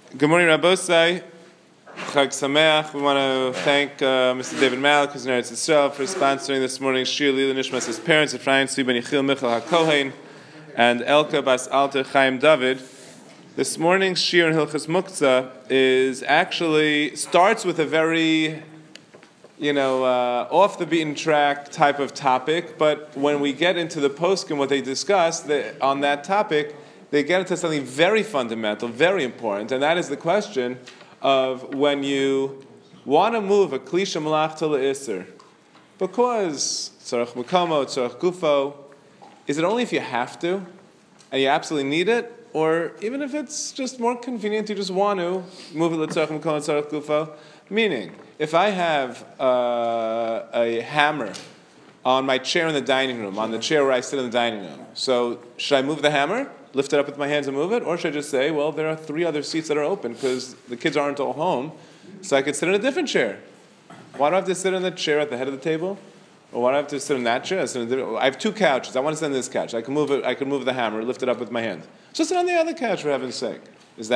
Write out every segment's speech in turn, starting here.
Good morning, Rabbosai. Chag Sameach. We want to thank Mr. David Malik, who's in Eretz Yisrael, for sponsoring this morning's Shir Lila Nishmas, his parents, Ephraim Tzvi ben Yechiel Michal HaKohen, and Elka Bas Alter Chaim David. This morning's Shir in Hilchas Muktzah starts with a very, off the beaten track type of topic, but when we get into the poskim, what they discuss on that topic, they get into something very fundamental, very important, and that is the question of when you want to move a klisha malachta le'isr, because tzarech mukamo, tzarech gufo, is it only if you have to, and you absolutely need it, or even if it's just more convenient, you just want to move it l'tzarech mukamo, tzarech gufo? Meaning, if I have a hammer on my chair in the dining room, on the chair where I sit in the dining room, so should I move the hammer? Lift it up with my hands and move it? Or should I just say, well, there are 3 other seats that are open because the kids aren't all home, so I could sit in a different chair. Why do I have to sit in the chair at the head of the table? Or why do I have to sit in that chair? I have 2 couches. I want to sit on this couch. I can move it. I can move the hammer, lift it up with my hand. So sit on the other couch, for heaven's sake. Which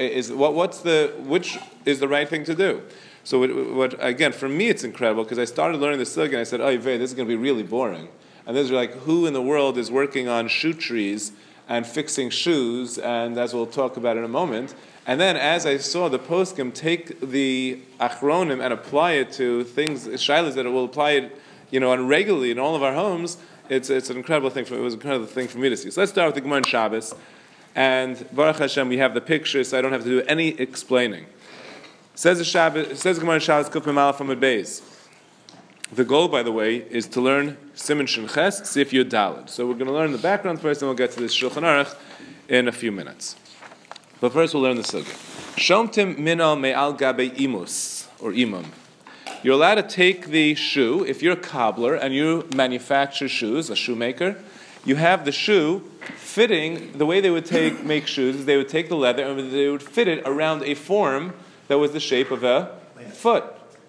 is the right thing to do? So what again, for me it's incredible because I started learning the sugya and I said, oh, this is going to be really boring. And this is like, who in the world is working on shoe trees and fixing shoes, and as we'll talk about in a moment. And then as I saw the poskim take the achronim and apply it to things, shilas that it will apply it, on regularly in all of our homes, it's an incredible thing. It was an incredible thing for me to see. So let's start with the Gemara on Shabbos. And Baruch Hashem, we have the picture, so I don't have to do any explaining. Says the Gemara on Shabbos, Kuf Mem Aleph Amud Beis. The goal, by the way, is to learn Siman Shin Ches, Sif Yud Daled. So we're going to learn the background first, and we'll get to this Shulchan Aruch in a few minutes. But first, we'll learn the sugya. Shomtim minal me'al gabe imus, or imam. You're allowed to take the shoe, if you're a cobbler and you manufacture shoes, a shoemaker, you have the shoe fitting, the way they would make shoes is they would take the leather and they would fit it around a form that was the shape of a foot.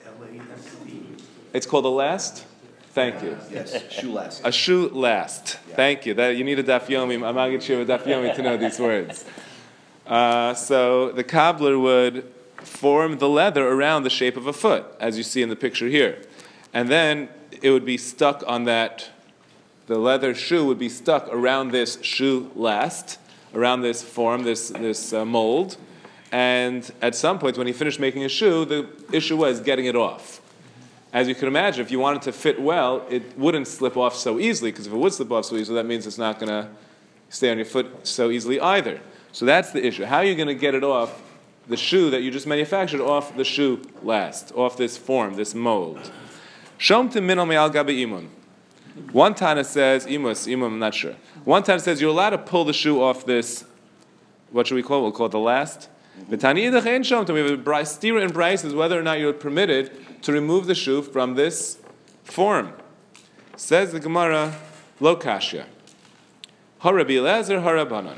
It's called a last? Thank you. Yes, shoe last. A shoe last. Yeah. Thank you. You need a daf yomi. I'm going to get you a daf yomi to know these words. So the cobbler would form the leather around the shape of a foot, as you see in the picture here. And then it would be stuck on that, the leather shoe would be stuck around this shoe last, around this form, this mold. And at some point, when he finished making a shoe, the issue was getting it off. As you can imagine, if you want it to fit well, it wouldn't slip off so easily, because if it would slip off so easily, that means it's not going to stay on your foot so easily either. So that's the issue. How are you going to get it off, the shoe that you just manufactured, off the shoe last, off this form, this mold? Shomtim minal me'al gabe imun. One Tana says, imum, I'm not sure. One Tana says you're allowed to pull the shoe off this, what should we call it? We'll call it the last. The Tani Yidach ein shomtim. We have a stira and Bryce is whether or not you're permitted to remove the shoe from this form. Says the Gemara, Lo Kashya. Harabi Elazar, Harabanan.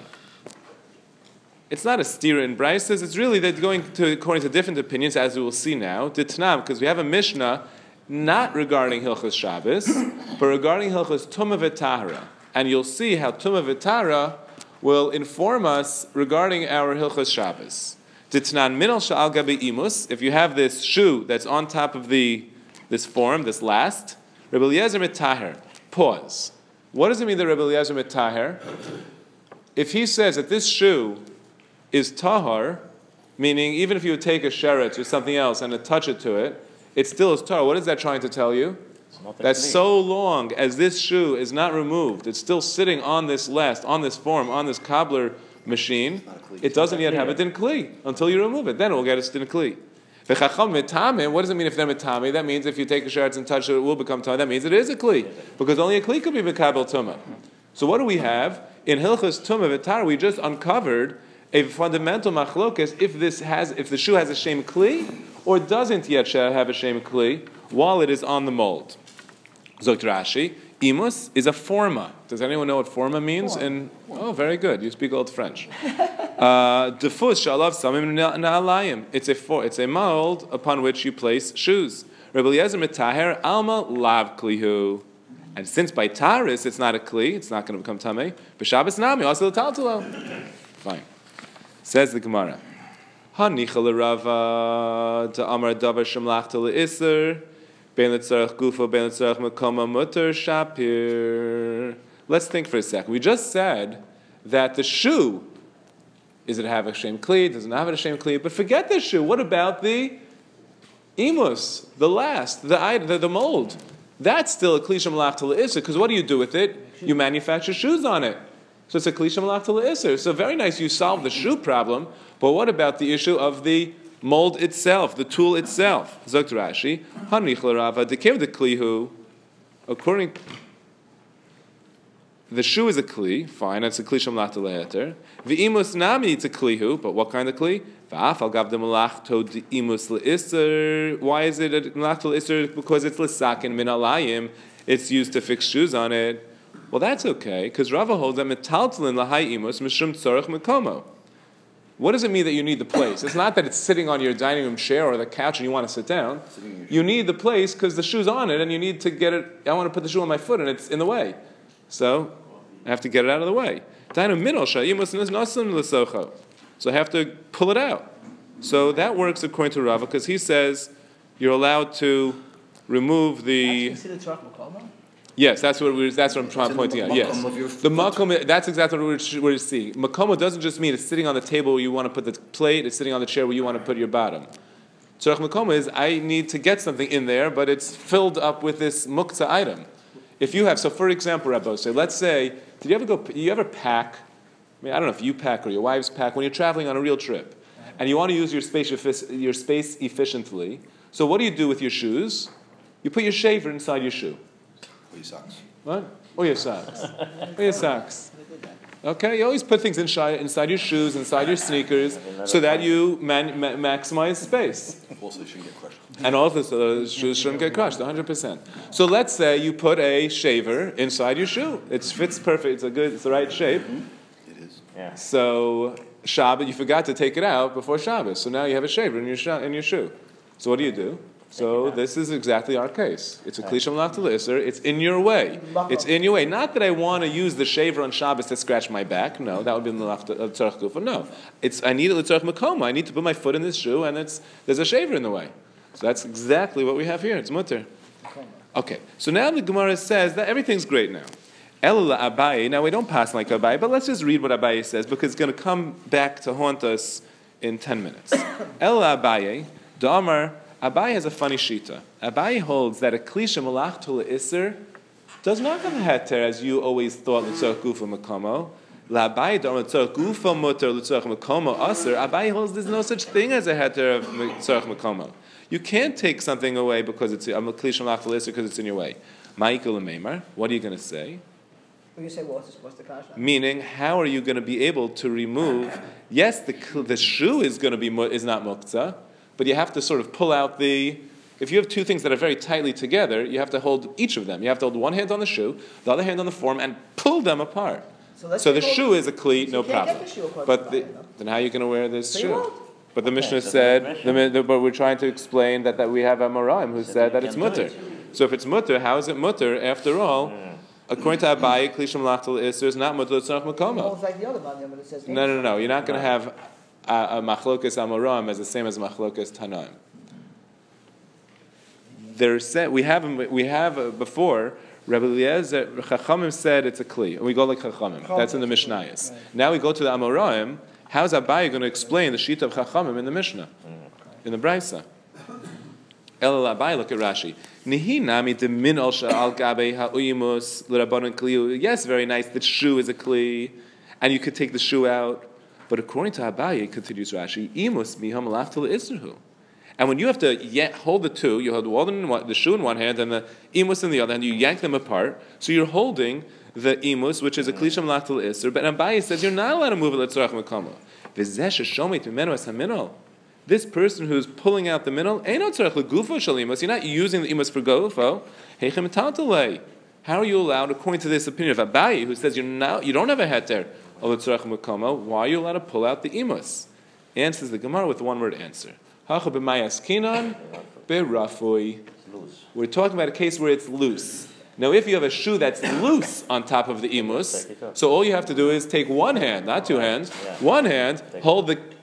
It's not a stira in Bryce. It's really they're going to according to different opinions, as we will see now. Ditnam, because we have a Mishnah not regarding Hilchas Shabbos, but regarding Hilchas Tumah V'Tahara. And you'll see how Tumah V'Tahara will inform us regarding our Hilchas Shabbos. Ditnan minal sha'al gabi imus. If you have this shoe that's on top of this form, this last, Rebbe Eliezer mitaher. Pause. What does it mean that Rebbe Eliezer mitaher? If he says that this shoe is tahar, meaning even if you would take a sheretz or something else and attach it to it, it still is tahar. What is that trying to tell you? That so long as this shoe is not removed, it's still sitting on this last, on this form, on this cobbler machine, it doesn't yet have a din kli until you remove it. Then it will get a din kli. What does it mean if they're mitame? That means if you take a sheretz and touch it, it will become tumah. That means it is a kli, because only a kli could be mekabel tumah. So what do we have in Hilchas Tumah V'Tahara? We just uncovered a fundamental machlokes if the shoe has a shem kli or doesn't yet have a shem kli while it is on the mold. Zokt Rashi, imus is a forma. Does anyone know what forma means? Oh, very good. You speak Old French. Defus shalav samim na'alayim. It's a mold upon which you place shoes. Rebbe Eliezer mitaher alma lav klihu. And since by taris it's not a kli, it's not going to become tamei. B'Shabbos nami also l'taltalo. Fine. Says the Gemara. Hanichal Rava da Amar Davar Shemlachta leIser Ben Letzarech Gufa Ben Letzarech Makoma Mutter Shapir. Let's think for a second. We just said that the shoe, is it have a shem kli? Does it not have a shem kli? But forget the shoe. What about the imus, the last, the mold? That's still a kli shemlachta leIser, because what do you do with it? You manufacture shoes on it. So it's a kli shemlachta leIser. So very nice, you solve the shoe problem, but what about the issue of the mold itself, the tool itself? Zogt Rashi, Hanich l'Rava dekev de klihu. According, the shoe is a kli, fine, that's a kli shemlachta le'eter. V'imus nami, it's a klihu, but what kind of kli? V'af al gav de malachto de imus le'iser. Why is it a malachto le'iser? Because it's l'sakin min alayim. It's used to fix shoes on it. Well, that's okay, because Rava holds that metaltalin lahai imus mishum tzorech mekomo. What does it mean that you need the place? It's not that it's sitting on your dining room chair or the couch and you want to sit down. You need the place because the shoe's on it and you need to get it. I want to put the shoe on my foot and it's in the way. So I have to get it out of the way. So I have to pull it out. So that works according to Rava because he says you're allowed to remove the... Yes, that's what I'm trying to point out. Yes, the makom. That's exactly what we're seeing. Makomo doesn't just mean it's sitting on the table where you want to put the plate. It's sitting on the chair where you want to put your bottom. Tzorech makomo is I need to get something in there, but it's filled up with this muktzah item. If you have, so for example, Rabbi, say, let's say, you ever pack? I mean, I don't know if you pack or your wives pack when you're traveling on a real trip, and you want to use your space efficiently. So what do you do with your shoes? You put your shaver inside your shoe. Or your socks. What? Or your socks. Or your socks. Okay, you always put things inside your shoes, inside your sneakers, so that you maximize space. Also, they shouldn't get crushed. And also, so the shoes shouldn't get crushed, 100%. So let's say you put a shaver inside your shoe. It fits perfect. It's the right shape. It is. Yeah. So Shabbat, you forgot to take it out before Shabbos. So now you have a shaver in your shoe. So what do? So this is exactly our case. It's a kli shemlachta le'iser. It's in your way. It's in your way. Not that I want to use the shaver on Shabbos to scratch my back. No, that would be l'tzorech gufa. No, I need it l'tzorech makoma. I need to put my foot in this shoe, and there's a shaver in the way. So that's exactly what we have here. It's mutter. Okay. So now the Gemara says that everything's great now. Ela Abaye. Now we don't pass like Abaye, but let's just read what Abaye says because it's going to come back to haunt us in 10 minutes. Ela Abaye, Damar. Abaye has a funny shita. Abaye holds that a kli shemlachta le'iser does not have a heter as you always thought l'tzorech gufa makomo. La'Abaye dar l'tzorech gufa muter l'tzorech makomo aser. Abaye holds there's no such thing as a heter of l'tzorech makomo. You can't take something away because it's a kli shemlachta le'iser because it's in your way. Ma'ikul meimar. What are you going to say? When you say what's the kasha? Meaning, how are you going to be able to remove? Yes, the shoe is going to be is not muktzah. But you have to sort of pull out if you have two things that are very tightly together, you have to hold each of them. You have to hold one hand on the shoe, the other hand on the form, and pull them apart. So the shoe is a cleat, no problem. But then how are you going to wear this shoe? But the Mishnah said, but we're trying to explain that we have a Moraim who said that it's mutter. So if it's mutter, how is it mutter? After all, according to Abaye, kli shemlachta le'iser is not mutter l'tzorech makomo. No. You're not going to have a machlokas amoram as the same as machlokas tanaim. We have before Rabbi Eliezer Chachamim said it's a kli, and we go like Chachamim. That's in the Mishnayos. Right. Now we go to the Amoraim. How's Abaye going to explain the shita of Chachamim in the Mishnah, in the Brisa? El Abaye, look at Rashi. Nihi nami de min al gabe ha'uyimus l'rabbanon kli. Yes, very nice. The shoe is a kli, and you could take the shoe out. But according to Abaye, continues Rashi, imus miham lachta le'isruhu. And when you have to hold the two, you hold the shoe in one hand and the imus in the other hand, you yank them apart. So you're holding the imus, which is a kli shemlachta le'isr. But Abaye says you're not allowed to move it l'tzorech makomo. V'zeh sheshomit mimenu es haminol. This person who's pulling out the minol, eino tzorech legufo shel imus. You're not using the imus for gufo. Heichem taltalei. How are you allowed, according to this opinion of Abaye, who says you don't have a heter of l'tzorech makomo, why are you allowed to pull out the imus? Answers the Gemara with one word answer. Hacha b'mayas kinan berafui. We're talking about a case where it's loose. Now, if you have a shoe that's loose on top of the imus, so all you have to do is take one hand, not two hands, one hand, hold the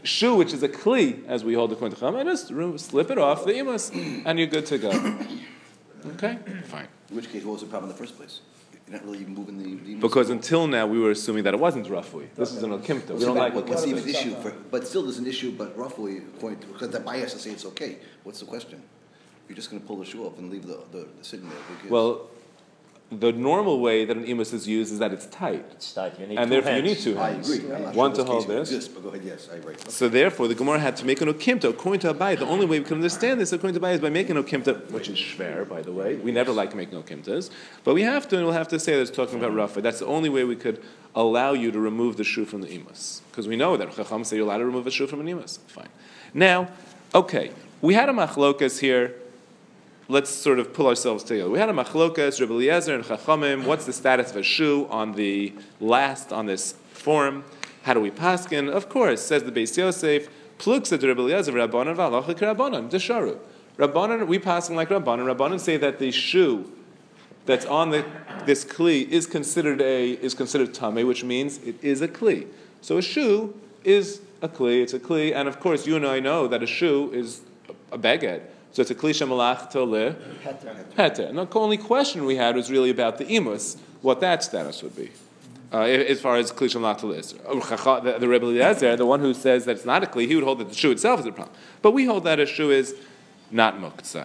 shoe, which is a kli, as we hold according to Chacham, and just slip it off the imus, and you're good to go. Okay? Fine. In which case, what was the problem in the first place? You're not really even moving the Because until now, we were assuming that it wasn't roughly. This is an okimta. We don't like what okimta. an issue, but still there's an issue, but roughly, according to, because the bias to say it's okay. What's the question? You're just going to pull the shoe off and leave the sitting there. Well, the normal way that an imus is used is that it's tight. It's tight. You need And two therefore you hands. need two I hands. agree. I'm not One sure to hold case would this. exist, but go ahead, yes, I agree. So therefore, the Gemara had to make an okimta according to Abai. The only way we can understand this according to Abai is by making an okimta, which is shver, by the way. We never like making okimtas, but we have to, and we'll have to say that it's talking about rafa. That's the only way we could allow you to remove the shoe from the imus, because we know that Chacham say you're allowed to remove a shoe from an imus. Fine. Now, okay, we had a machlokas here. Let's sort of pull ourselves together. We had a machlokas, Rebbe Eliezer and Chachamim. What's the status of a shoe on the last on this form? How do we paskin? Of course, says the Beis Yosef, pluksa to Rebbe Eliezer, Rabbanan v'alacha k'Rabbanan, desharu. Rabbanan, we paskin like Rabbanan. Rabbanan say that the shoe that's on this kli is considered tamei, which means it is a kli. So a shoe is a kli. It's a kli, and of course, you and I know that a shoe is a beged. So it's a kli shemalach to le heter. And the only question we had was really about the imus, what that status would be, as far as kli shemalach to le. The Rebbe Eliezer, the one who says that it's not a kli, he would hold that the shoe itself is a problem. But we hold that a shoe is not muktzah.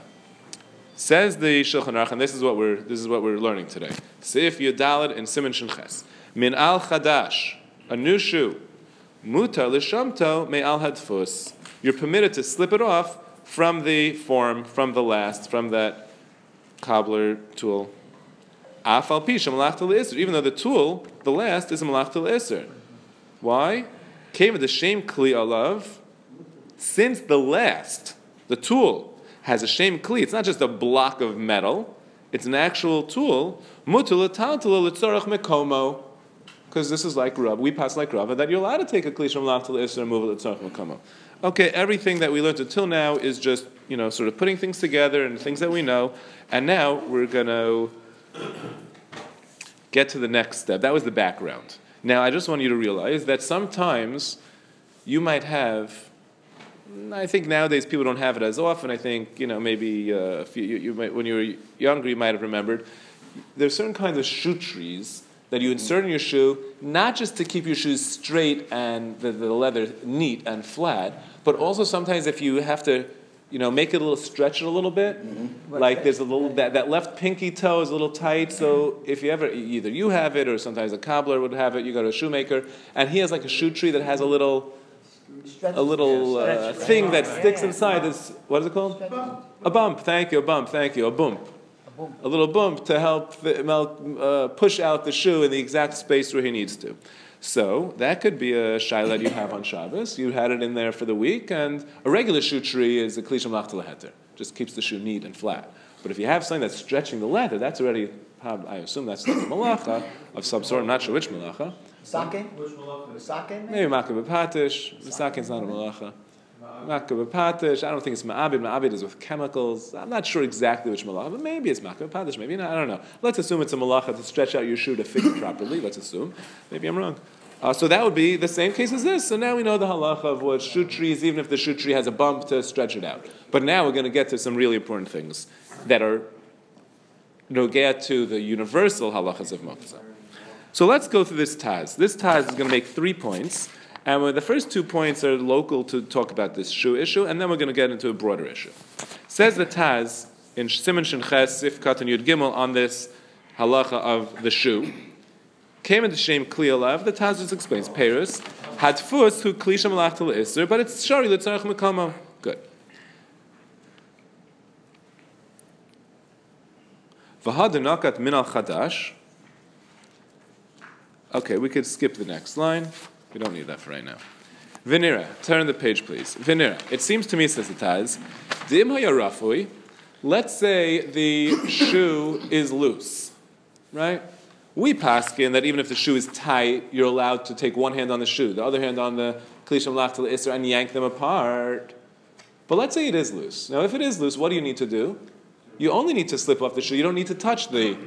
Says the Shulchan Aruch, and this is what we're learning today. Seif Yudalad and Siman Shinches. Min al chadash, a new shoe. Mutar l'shamto me al hadfus. You're permitted to slip it off from the form, from that cobbler tool. Afal pisha malachta le'isr. Even though the tool, the last, is a malachta le'isr. Why? Came with the shame kli alav. Since the last, the tool, has a shame kli, it's not just a block of metal, it's an actual tool. Mutul l'taltala l'tzorach mekomo. Because this is like Rav, we pass like Rav, that you're allowed to take a kli from malachta le'isr and move it l'tzorach mekomo. Okay, everything that we learned until now is just, sort of putting things together and things that we know. And now we're going to get to the next step. That was the background. Now, I just want you to realize that sometimes you might have, I think nowadays people don't have it as often. I think, maybe you might, when you were younger, you might have remembered. There's certain kinds of shoe trees that you insert in your shoe, not just to keep your shoes straight and the leather neat and flat, but also sometimes if you have to, make it stretch it a little bit, like there's a little, that left pinky toe is a little tight, so if you ever, either you have it or sometimes a cobbler would have it, you go to a shoemaker, and he has like a shoe tree that has a little thing that sticks inside this, what is it called? A bump, thank you, a bump. A little bump to help push out the shoe in the exact space where he needs to. So that could be a shayla you have on Shabbos. You had it in there for the week, and a regular shoe tree is a kli shemalach to leheter. Just keeps the shoe neat and flat. But if you have something that's stretching the leather, that's already, I assume that's like a malacha of some sort. I'm not sure which malacha. Sakin? Which malacha? Sakin? Maybe makah b'patish. The sakin's not a malacha. Makah b'patish. I don't think it's ma'abid. Ma'abid is with chemicals. I'm not sure exactly which malacha, but maybe it's makah b'patish. Maybe not. I don't know. Let's assume it's a malacha to stretch out your shoe to fit it properly. Let's assume. Maybe I'm wrong. So that would be the same case as this. So now we know the halacha of what shoe trees, even if the shoe tree has a bump, to stretch it out. But now we're going to get to some really important things that are nogea to the universal halachas of moktzah. So let's go through this Taz. This Taz is going to make 3 points. And the first 2 points are local to talk about this shoe issue, and then we're going to get into a broader issue. Says the Taz in Siman Shinches Sif Katan Yud Gimel on this halacha of the shoe. Came into shame kli alav. The Taz just explains Perus hadfus hu kli shemalach to le'isr, but it's shari l'tzarech mekomo. Good. V'hadanakat min al chadash. Okay, we could skip the next line. We don't need that for right now. Vinira, turn the page, please. Vinira, it seems to me, says the Taz, dim hayarafui. Let's say the shoe is loose, right? We paskin that even if the shoe is tight, you're allowed to take one hand on the shoe, the other hand on the kli shemalach to le'isr, and yank them apart. But let's say it is loose. Now, if it is loose, what do you need to do? You only need to slip off the shoe. You don't need to touch the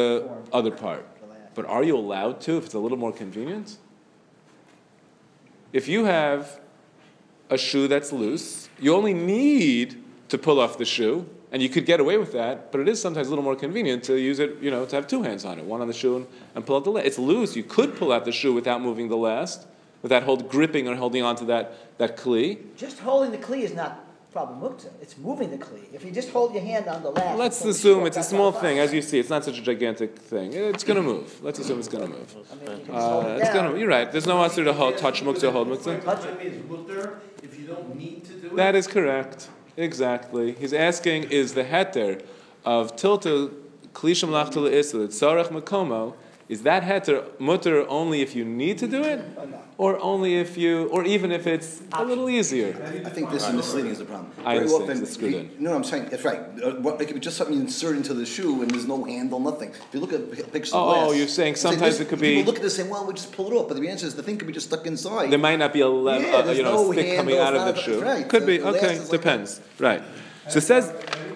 other part. But are you allowed to if it's a little more convenient? if you have a shoe that's loose, you only need to pull off the shoe, and you could get away with that, but it is sometimes a little more convenient to use it, to have two hands on it, one on the shoe and pull out the last. It's loose, you could pull out the shoe without moving the last, without gripping or holding onto that kli. Just holding the kli is not problem muktzah. It's moving the kli. If you just hold your hand on the last. Let's assume it's a small thing, as you see. It's not such a gigantic thing. It's going to move. Let's assume it's going to move. You're right. There's no answer to touch muktzah or hold muktzah. Touch is mutter if you don't need to do it. That is correct. Exactly. He's asking, is the heter of tilta klisham lachtel isel tzarech makomo, is that heter mutter only if you need to do it, or only if you, or even if it's a little easier? I think this is misleading is the problem. I understand. It's screwed in. No, I'm saying that's right. It could be just something you insert into the shoe and there's no handle, nothing. If you look at pictures of glass, you're saying sometimes it could be. People look at this and say, "Well, we just pull it off," but the answer is the thing could be just stuck inside. There might not be a stick coming out of the shoe. Right. Could be. Okay, depends. Right. So it says.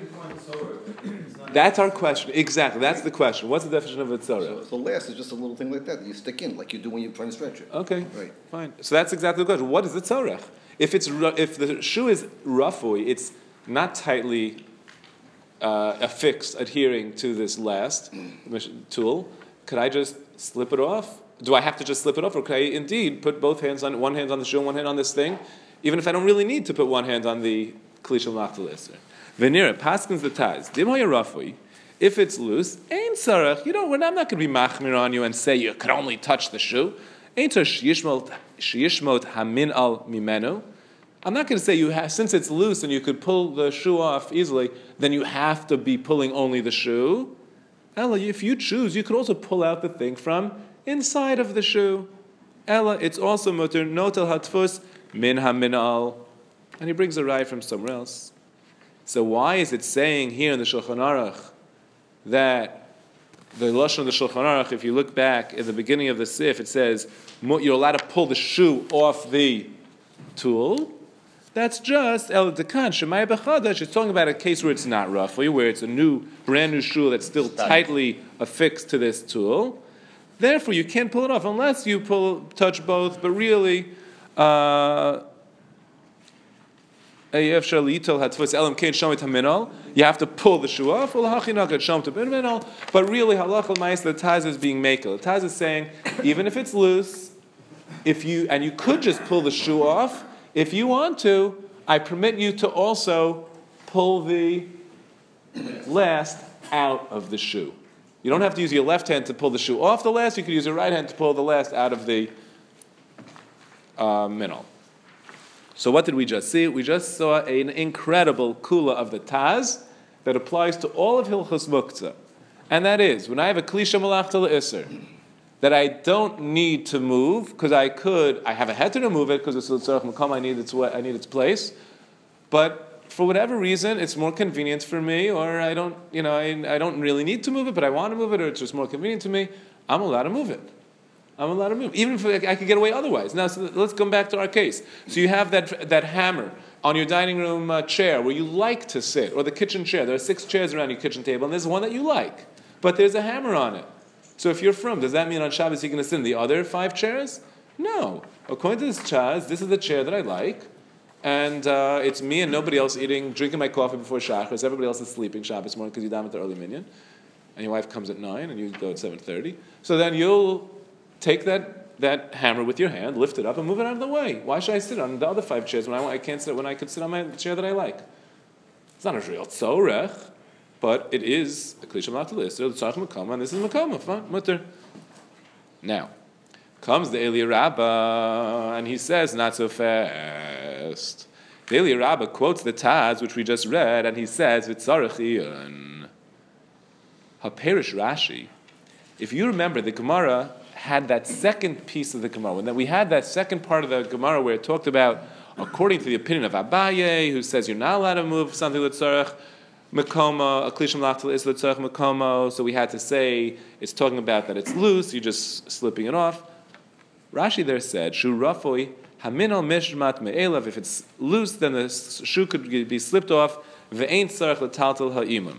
That's our question. Exactly. That's the question. What's the definition of a tzorah? So last is just a little thing like that you stick in, like you do when you're trying to stretch it. Okay. Right. Fine. So that's exactly the question. What is the tzorah? If the shoe is rafui, it's not tightly affixed, adhering to this last tool. Could I just slip it off? Do I have to just slip it off, or could I indeed put both hands on one hand on the shoe and one hand on this thing, even if I don't really need to put one hand on the klishal machtel iser? Venira, paskins the taz. Dimoya rafui. If it's loose, ain't sarach. I'm not going to be machmir on you and say you could only touch the shoe. Ain't sheyishmot hamin al mimenu. I'm not going to say since it's loose and you could pull the shoe off easily, then you have to be pulling only the shoe. Ella, if you choose, you could also pull out the thing from inside of the shoe. Ella, it's also mutter notel hatfus min hamin al. And he brings a raya from somewhere else. So why is it saying here in the Shulchan Aruch that the lashon of the Shulchan Aruch, if you look back at the beginning of the sif, it says you're allowed to pull the shoe off the tool? That's just el dekan shemaya b'chadash. It's talking about a case where it's not roughly, where it's a brand new shoe that's still tightly affixed to this tool. Therefore, you can't pull it off unless you touch both. But really. You have to pull the shoe off. But really, halachal ma'is, the Taz is being makel. The Taz is saying, even if it's loose, and you could just pull the shoe off, if you want to, I permit you to also pull the last out of the shoe. You don't have to use your left hand to pull the shoe off the last. You could use your right hand to pull the last out of the minol. So what did we just see? We just saw an incredible kula of the Taz that applies to all of Hilchos Muktzah. And that is, when I have a Klisha Malachta L'Isser, that I don't need to move, because I have a heter to move it, because it's L'Tzarech Makom, I need its place. But for whatever reason, it's more convenient for me, or I don't really need to move it, but I want to move it, or it's just more convenient to me, I'm allowed to move it. I'm allowed to move, even if I could get away otherwise. Now, so let's come back to our case. So you have that hammer on your dining room chair where you like to sit, or the kitchen chair. There are 6 chairs around your kitchen table, and there's one that you like, but there's a hammer on it. So if you're from, does that mean on Shabbos you're going to sit in the other 5 chairs? No. According to this Chaz, this is the chair that I like, and it's me and nobody else drinking my coffee before Shachris. Everybody else is sleeping Shabbos morning because you daven at the early minyan, and your wife comes at 9, and you go at 7:30. So then you'll take that hammer with your hand, lift it up, and move it out of the way. Why should I sit on the other 5 chairs when I can't sit when I could sit on my chair that I like? It's not a real tzorech, but it is a klisha malachta l'isser, the tzarech makama, and this is makama, fine, mutter. Now, comes the Eli Rabbah, and he says, not so fast. The Eli Rabbah quotes the Taz, which we just read, and he says, v'tzarech iyun. HaPerish Rashi. If you remember, the Gemara had that second piece of the Gemara. When we had that second part of the Gemara where it talked about, according to the opinion of Abaye, who says you're not allowed to move something l'tzarech Mekomo, a klishim lachtel is l'tzarech Mekomo, so we had to say it's talking about that it's loose, you're just slipping it off. Rashi there said, Shu rafoi haminal mishmat me'elav, if it's loose, then the shoe could be slipped off, ve'ein tzarech l'taltel ha'imam.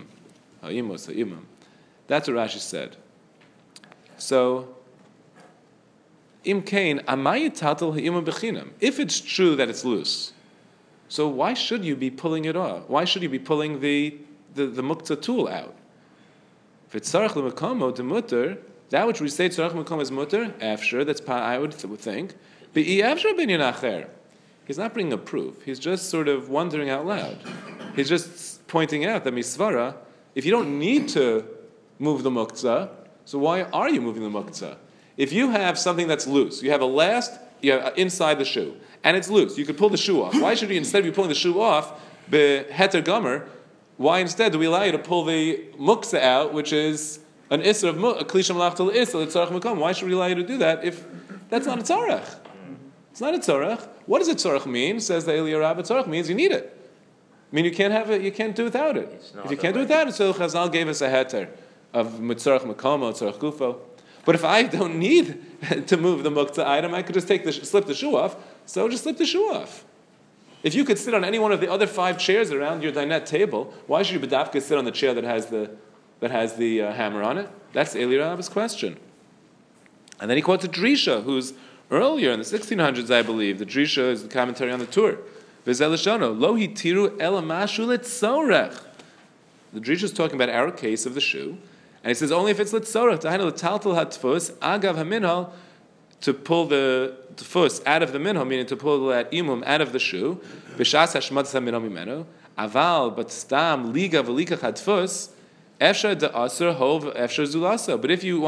Ha'imam. That's what Rashi said. So, Im kain, amay tatel ha'imum bechinam. If it's true that it's loose, so why should you be pulling it off? Why should you be pulling the muktzah tool out? If it's tzarech l'mekamo to mutter, that which we say tzarech l'mekamo is mutter, after, that's I would think, be'i after binyan acher. He's not bringing a proof. He's just sort of wondering out loud. He's just pointing out that misvara, if you don't need to move the muktzah, so why are you moving the muktzah? If you have something that's loose, you have inside the shoe, and it's loose, you could pull the shoe off. Why should you, instead of you pulling the shoe off, beheter gomer, why instead do we allow you to pull the muktzah out, which is an isser of a klisham lachtal isser, tzarech mekom? Why should we allow you to do that if that's not a tzarech? It's not a tzarech. What does a tzarech mean? Says the Eliyah Rabbah, tzarech means you need it. I mean, you can't have it. You can't do without it. If you can't do without it, so Chazal gave us a heter of mitzarech mekomo, tzarech gufo. But if I don't need to move the muktzah item, I could just slip the shoe off. So just slip the shoe off. If you could sit on any one of the other 5 chairs around your dinette table, why should you bedafka sit on the chair that has the hammer on it? That's Eli Rabb's question. And then he quotes a Drisha, who's earlier in the 1600s, I believe. The Drisha is the commentary on the Tur. V'zelishono lo hitiru ela mashu letzorech. The Drisha is talking about our case of the shoe, and he says only if it's letzorech. Tahainu letaltal hatfus agav haminhal, to pull the tfus out of the minhal, meaning to pull that imum out of the shoe. B'shas hashmatzas haminhal mimenu. Aval but stam liga v'lika hatfus efshar de'aser hov efshar zulasa. But if you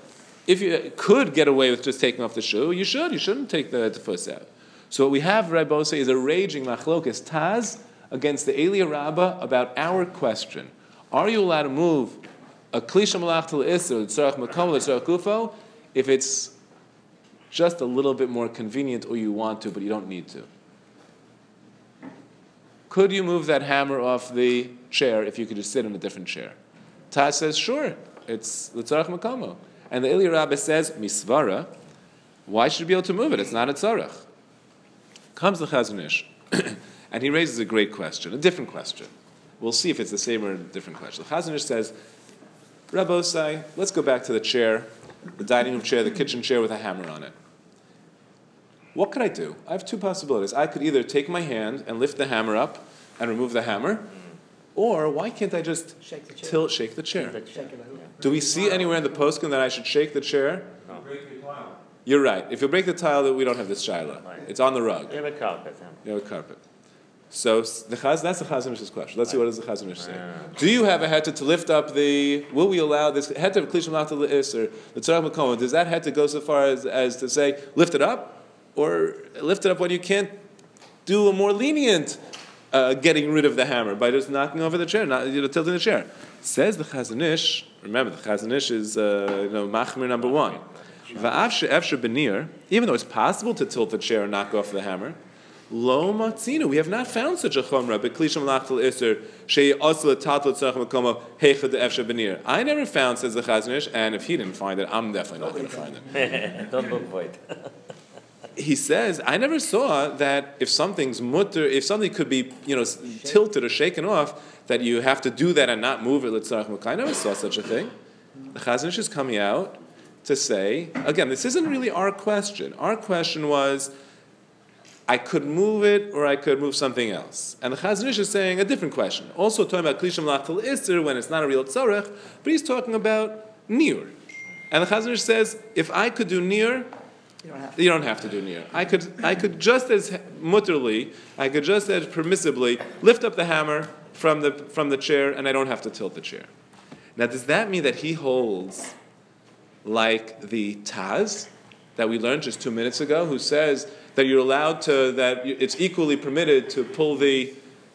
could get away with just taking off the shoe, you should. You shouldn't take the tfus out. So what we have, Rabbi say, is a raging machlokas Taz against the Eliyah Rabbah about our question: are you allowed to move a klisha malach to l'isr, l'tzarech makom, l'tzarech gufo, if it's just a little bit more convenient, or you want to, but you don't need to? Could you move that hammer off the chair if you could just sit in a different chair? Taz says, sure, it's l'tzarech makomo. And the Eliyah Rabbah says, misvara, why should you be able to move it? It's not a tzarech. Comes the Chazon Ish, and he raises a great question, a different question. We'll see if it's the same or a different question. The Chazon Ish says, Rabbi Osai, let's go back to the chair, the dining room chair, the kitchen chair with a hammer on it. What could I do? I have 2 possibilities. I could either take my hand and lift the hammer up and remove the hammer, or why can't I just shake the chair? Do we see anywhere in the poskim that I should shake the chair? No. Break the tile. You're right. If you break the tile, we don't have this shaila. It's on the rug. You have a carpet. You have a carpet. So that's the Chazon Ish's question. Let's see what does the Chazon Ish say. Do you have a heter to lift up will we allow this heter of klishim lachta l'isr, the tzarech makom, does that heter go so far as to say, lift it up? Or lift it up when you can't do a more lenient getting rid of the hammer by just knocking over the chair, tilting the chair? Says the Chazon Ish, remember the Chazon Ish is machmir number 1. Va'av she'efshar b'nir, even though it's possible to tilt the chair and knock off the hammer, lo matzinu, we have not found such a chomra b'klisham lachtal iser she'yasel tatel tzarech makomo heichad efshar b'nir. I never found, says the Chazon Ish, and if he didn't find it, I'm definitely not going to find it. Don't look for it. He says, I never saw that if something's mutter, if something could be, tilted or shaken off, that you have to do that and not move it. I never saw such a thing. The Chazon Ish is coming out to say, again, this isn't really our question. Our question was, I could move it or I could move something else. And the Chazon Ish is saying a different question. Also talking about klisham lachtal isser when it's not a real tzarech, but he's talking about nir. And the Chazon Ish says, if I could do nir, you don't have to do nir. I could just as mutterly, I could just as permissibly lift up the hammer from the chair, and I don't have to tilt the chair. Now, does that mean that he holds like the Taz that we learned just 2 minutes ago, who says that you're allowed to, that it's equally permitted to pull the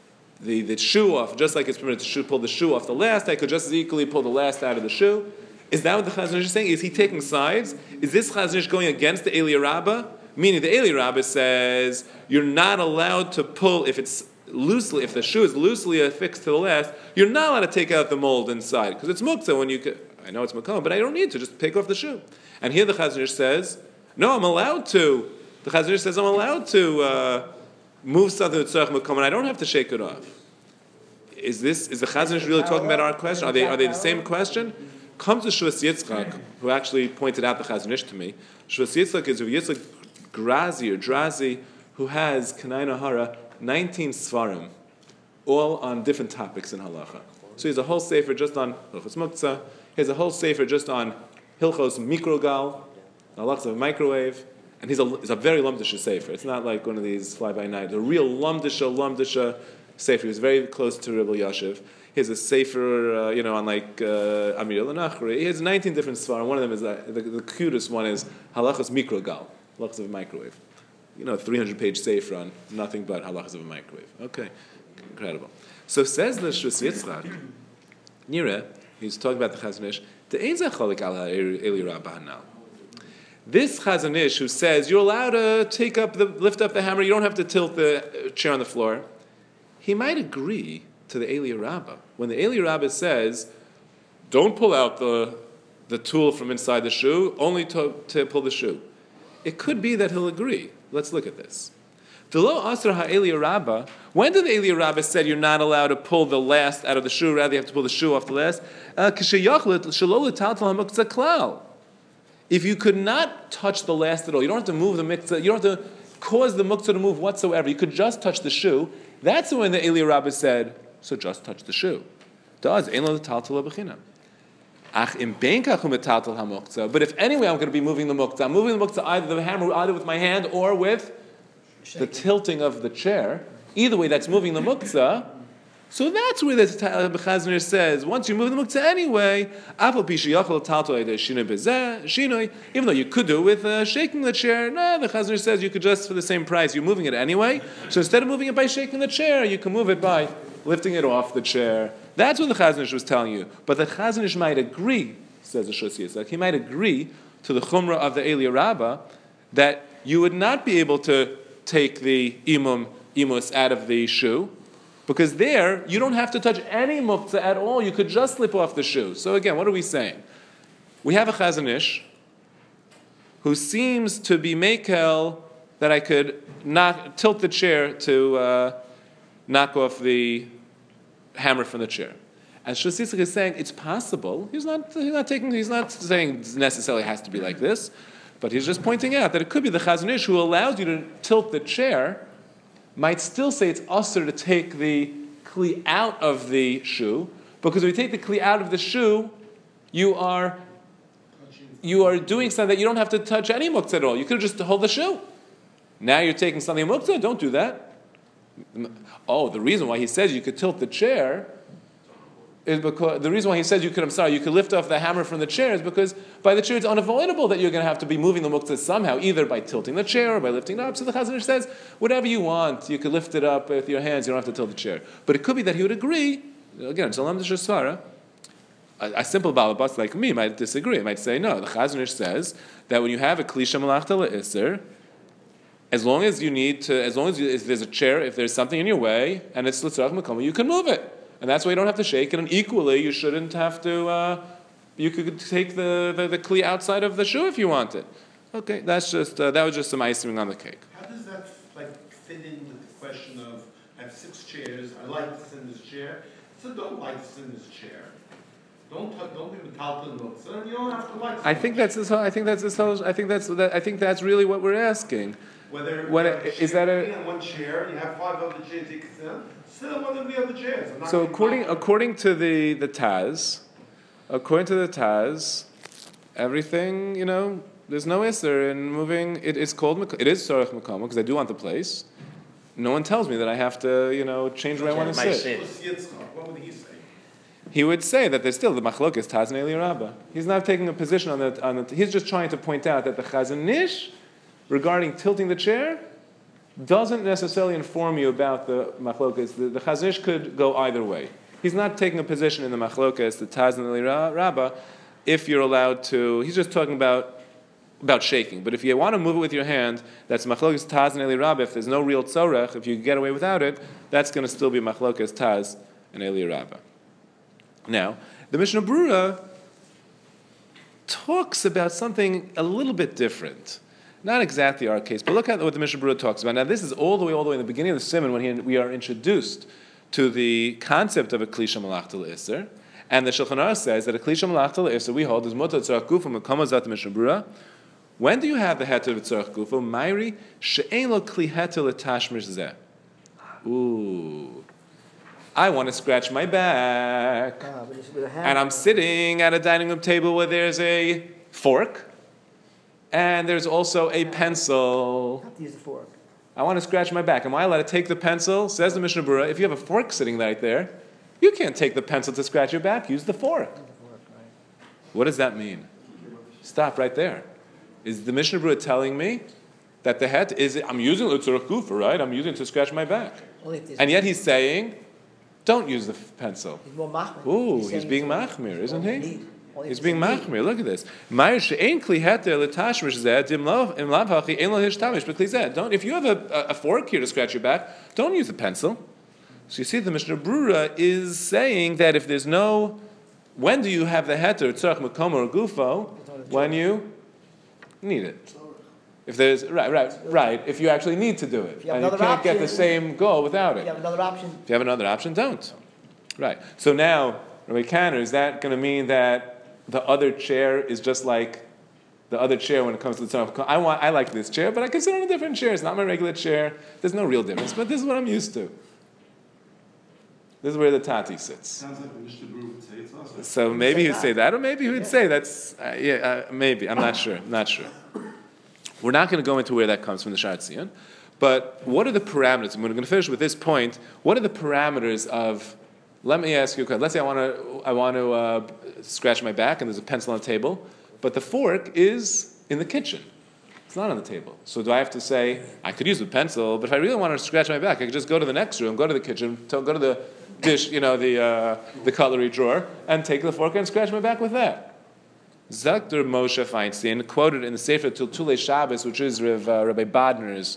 shoe off, just like it's permitted to pull the shoe off the last? I could just as equally pull the last out of the shoe. Is that what the Chazon Ish is saying? Is he taking sides? Is this Chazon Ish going against the Eliyah Rabbah? Meaning the Eliyah Rabbah says you're not allowed to pull if the shoe is loosely affixed to the last. You're not allowed to take out the mold inside because it's muktzah when you could. I know it's makom, but I don't need to just take off the shoe. And here the Chazon Ish says, no, I'm allowed to. The Chazon Ish says I'm allowed to move something with tzarech makom, and I don't have to shake it off. Is the Chazon Ish really talking about our question? Are they the same question? Comes to Shvus Yitzchak, who actually pointed out the Chazon Ish to me. Shvus Yitzchak is Yitzchak Drazi, who has Kanai Nahara 19 Svarim, all on different topics in halacha. So he has a whole sefer just on Hilchos Muktzah. He has a whole sefer just on Hilchos Mikrogal, halachas of a microwave. And he's a very lumdisha sefer. It's not like one of these fly-by-night. A real lumdisha sefer. He was very close to Rebbe Yashiv. He has a sefer, on like Amir al-Nachri. He has 19 different svarim. One of them is, the cutest one is halachas mikrogal, halachas of a microwave. 300-page sefer on nothing but halachas of a microwave. Okay, incredible. So says the Shvus Yitzchak, Nire, he's talking about the Chazon Ish, this Chazon Ish who says you're allowed to lift up the hammer, you don't have to tilt the chair on the floor, he might agree to the Eli Rabbah. When the Eli Rabbah says, don't pull out the tool from inside the shoe, only to pull the shoe. It could be that he'll agree. Let's look at this. When did the Eli Rabbah said you're not allowed to pull the last out of the shoe, rather you have to pull the shoe off the last? If you could not touch the last at all, you don't have to move the mikzah, you don't have to cause the muktzah to move whatsoever, you could just touch the shoe, that's when the Eli Rabbah said, so just touch the shoe. But if anyway I'm going to be moving the muktzah, I'm moving the muktzah, either the hammer, either with my hand or with the tilting of the chair. Either way, that's moving the muktzah. So that's where the Chazon Ish says, once you move the muktzah anyway, even though you could do it with shaking the chair, no, the Chazon Ish says you could just, for the same price, you're moving it anyway. So instead of moving it by shaking the chair, you can move it by lifting it off the chair. That's what the Chazon Ish was telling you. But the Chazon Ish might agree, says the Shvus Yitzchak, he might agree to the Chumrah of the Eli Rabbah that you would not be able to take the imus out of the shoe, because there, you don't have to touch any muktzah at all. You could just slip off the shoe. So again, what are we saying? We have a Chazon Ish who seems to be mekel that I could tilt the chair to knock off the hammer from the chair. As Shvus Yitzchak is saying, it's possible. He's not saying it necessarily has to be like this, but he's just pointing out that it could be the Chazon Ish who allows you to tilt the chair might still say it's usher to take the kli out of the shoe, because when you take the kli out of the shoe, you are doing something that you don't have to touch any muktzah at all. You could just hold the shoe. Now you're taking something muktzah, don't do that. Oh, the reason why he says you could tilt the chair is because the reason why he says you could lift off the hammer from the chair is because by the chair it's unavoidable that you're going to have to be moving the muktzah somehow, either by tilting the chair or by lifting it up. So the Chazon Ish says, whatever you want, you could lift it up with your hands, you don't have to tilt the chair. But it could be that he would agree, again, it's a lamdish svara. A simple balabas like me might disagree. It might say, no, the Chazon Ish says that when you have a klisha malachta le'isr, as long as if there's a chair, if there's something in your way, and it's l'tzarach makoma, you can move it. And that's why you don't have to shake it. And equally, you shouldn't have to. You could take the kli outside of the shoe if you wanted. Okay, that's just that was just some icing on the cake. How does that fit in with the question of I have 6 chairs. I like to sit in this chair. So don't like to sit in this chair. Don't be metal to the books. So you don't have to like. I think that's that's really what we're asking. Whether is that on one chair, you have 5 other chairs you can sit on. Sit on one of the other chairs. So according to the Taz, everything, there's no isser in moving. It is sorech makoma because I do want the place. No one tells me that I have to, change where I want to sit. What would he say? He would say that there's still the machlokes Taz and Eli Rabbah. He's not taking a position on the. He's just trying to point out that the Chazon Ish, regarding tilting the chair, doesn't necessarily inform you about the machlokes. The Chazon Ish could go either way. He's not taking a position in the machlokes, the Taz and Eli Rabbah, if you're allowed to. He's just talking about shaking. But if you want to move it with your hand, that's machlokes Taz and Eli Rabbah. If there's no real tzorech, if you get away without it, that's going to still be machlokes Taz and Eli Rabbah. Now, the Mishnah Berurah talks about something a little bit different. Not exactly our case, but look at what the Mishnah Berurah talks about. Now, this is all the way in the beginning of the Siman when we are introduced to the concept of a klisha malachta le'isr, And the Shulchan Aruch says that a Kli Shemalachta L'Isser we hold is Mutar Tzarech Gufa Mekama Zat Mishnah Berurah. When do you have the heter of Tzarech Gufa? Mayri she'ein lo Kli heter l'tashmish zeh. Ooh. I want to scratch my back. And I'm sitting at a dining room table where there's a fork and there's also a pencil. Have to use the fork. I want to scratch my back. Am I allowed to take the pencil? Says the Mishnah Berurah, if you have a fork sitting right there, you can't take the pencil to scratch your back. Use the fork. What does that mean? Stop right there. Is the Mishnah Berurah telling me that the het is, I'm using l'tzorech gufa, right? I'm using it to scratch my back. And yet he's saying, don't use the pencil. He's more machmir. Ooh, he's being machmir, isn't he? He's being machmir. machmir. Look at this. Don't. If you have a fork here to scratch your back, don't use a pencil. So you see, the Mishnah Berurah is saying that if there's no, when do you have the heter tzarech makom or gufo? When you need it. If there's right. If you actually need to do it, and you can't get the same goal without it. If you have another option. If you have another option, don't. Right. So now, Rabbi Kanner, is that going to mean that the other chair is just like the other chair when it comes to the tzarech? I like this chair, but I can sit on a different chair. It's not my regular chair. There's no real difference, but this is what I'm used to. This is where the Tati sits. Sounds like the Mishnah Berurah would say it's also. So maybe he'd say that, or maybe he would say that's, maybe. I'm not sure. We're not going to go into where that comes from the Sha'ar Tzion, but what are the parameters? And we're going to finish with this point. What are the parameters of, let me ask you a question. Let's say I want to scratch my back and there's a pencil on the table, but the fork is in the kitchen. It's not on the table. So do I have to say, I could use the pencil, but if I really want to scratch my back, I could just go to the next room, go to the kitchen, go to the dish, the cutlery drawer, and take the fork and scratch my back with that. Zakter Moshe Feinstein, quoted in the Sefer Tultulei Shabbos, which is Rabbi Bodner,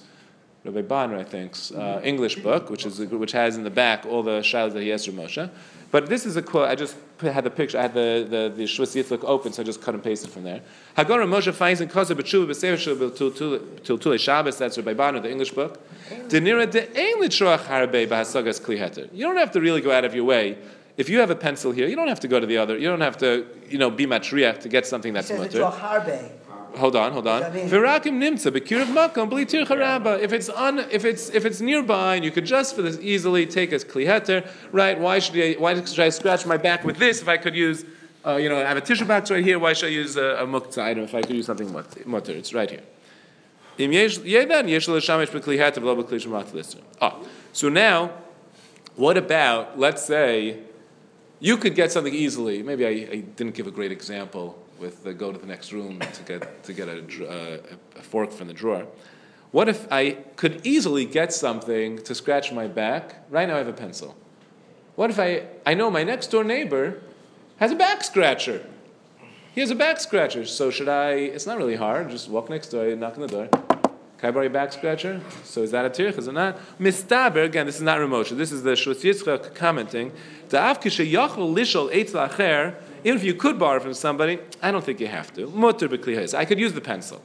I think's English book, which has in the back all the shilas that he has from Moshe. But this is a quote. I just had the picture. I had the Shvus Yitzchak open, so I just cut and pasted from there. Hagara Moshe Feinstein Kosev B'Tshuva B'Sefer Tultulei Shabbos. That's Rabbi Bodner, the English book. Denira de'ein litzroach harbe b'hasagas kli heter. You don't have to really go out of your way. If you have a pencil here, you don't have to go to the other. You don't have to, be matriach to get something that's mutter. Hold on. V'rakim nimtza b'kirav makom b'li tircha rabba. If it's nearby and you could just for this easily take a kli heter, right? Why should I scratch my back with this if I could use, I have a tissue box right here. Why should I use a muktzah item if I could use something mutter? It's right here. So now, what about, let's say, you could get something easily. Maybe I didn't give a great example with the go to the next room to get a fork from the drawer. What if I could easily get something to scratch my back? Right now I have a pencil. What if I know my next door neighbor has a back scratcher? He has a back scratcher. So should I, it's not really hard, just walk next door, knock on the door. Can I borrow your back scratcher? So is that a tirch? Is it not? Mistaber, again, this is not Ramosha. This is the Shvus Yitzchak commenting. Even if you could borrow from somebody, I don't think you have to. Mutter b'kli. I could use the pencil.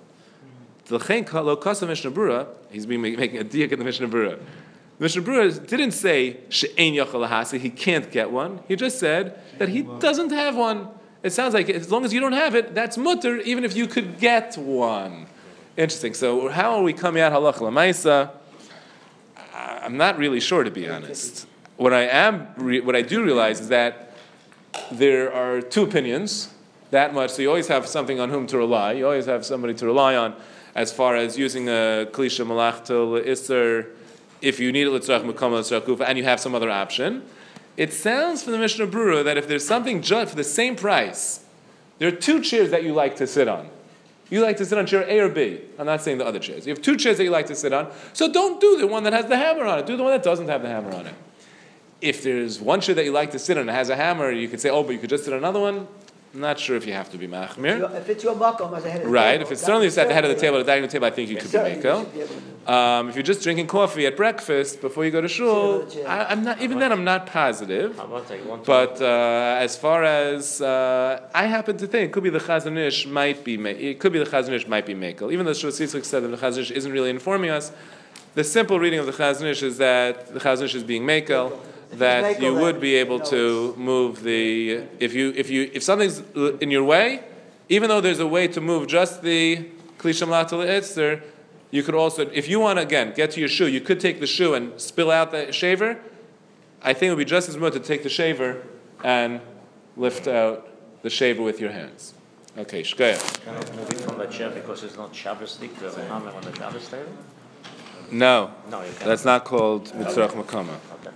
He's been making a diak in the Mishnah Berurah. The Mishnah Berurah didn't say she'ein yachal lahasi, he can't get one. He just said that he doesn't have one. It sounds like as long as you don't have it, that's mutter, even if you could get one. Interesting. So how are we coming out halacha l'maisa? I'm not really sure, to be honest. What I do realize is that there are two opinions. That much. So you always have something on whom to rely. You always have somebody to rely on as far as using a klisha malachta l'isser if you need it l'tzarech mekama l'tzarech gufa and you have some other option. It sounds from the Mishnah Berurah that if there's something just for the same price, there are two chairs that you like to sit on. You like to sit on chair A or B. I'm not saying the other chairs. You have two chairs that you like to sit on, so don't do the one that has the hammer on it. Do the one that doesn't have the hammer on it. If there's one chair that you like to sit on and has a hammer, you could say, but you could just sit on another one. I'm not sure if you have to be machmir. If it's your makom as a head of the right. table. If it's certainly at the head of the table, at the dining table, I think you could be meko. If you're just drinking coffee at breakfast before you go to shul, I'm not. Even then, I'm not positive. But as far as I happen to think, it could be the Chazon Ish might be. It could be the Chazon Ish might be mekel. Even though Shvus Yitzchak said that the Chazon Ish isn't really informing us, the simple reading of the Chazon Ish is that the Chazon Ish is being mekel. that make you a would levy, be able to move the if something's in your way, even though there's a way to move just the Kli Shamlat L'Itzer, you could also, if you want to again get to your shoe, you could take the shoe and spill out the shaver. I think it would be just as much to take the shaver and lift out the shaver with your hands. Okay, Shkaya. Can I move it from the chair because it's not Shabbos stick? Do you have a hammer on the Shabbos table? No, No, you can't. that's not called Mitzrach Makama. Okay.